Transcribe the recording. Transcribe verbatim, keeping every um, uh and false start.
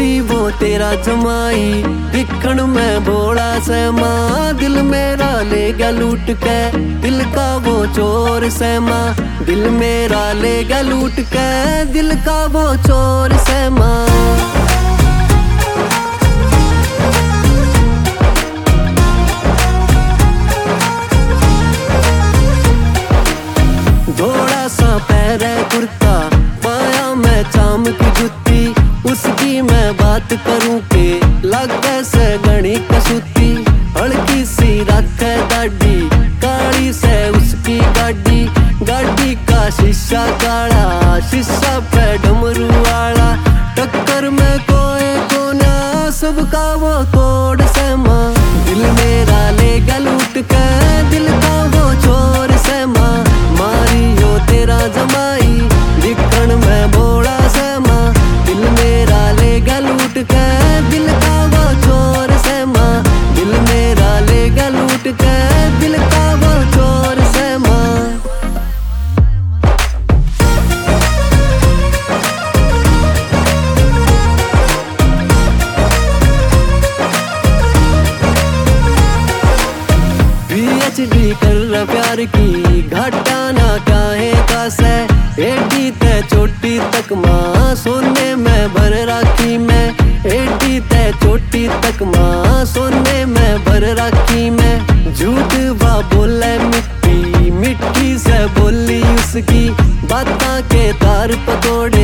मारी वो तेरा जमाई, दिखण में भोला से माँ। दिल मेरा ले गया लूट के, दिल का वो चोर से माँ। दिल मेरा ले गया लूट के, दिल का वो चोर से माँ। थोड़ा सा पैर कुर्ता, पाया मैं चाम की जुत्ती। उसकी मैं बात करूं के लगे से घनी कसूती। हल्की सी रखे दाढ़ी, काली से उसकी गाड़ी। गाड़ी का शीशा काला, शीशा पे डमरू वाला। टक्कर में कोई कोना, सबका वो तोड़ से माँ। दिल मेरा ले गया लूट के, दिल का वो चोर से माँ। मारी हो तेरा जमाई, दिखण में भोला से माँ। दिल मेरा ले गया लूट के, दिल का वो चोर से माँ। दिल मेरा ले गया लूट के, दिल का वो चोर से माँ। पीएचडी कर प्यार की, घाटा ना काहे का से। एडी ते चोटी तक माँ, सोने में भर राखी मैं। एडी ते चोटी तक माँ, सोने में भर राखी मैं। झूठ बा बोले मिट्टी, मिट्टी से बोली उसकी। बाता के तार पतोड़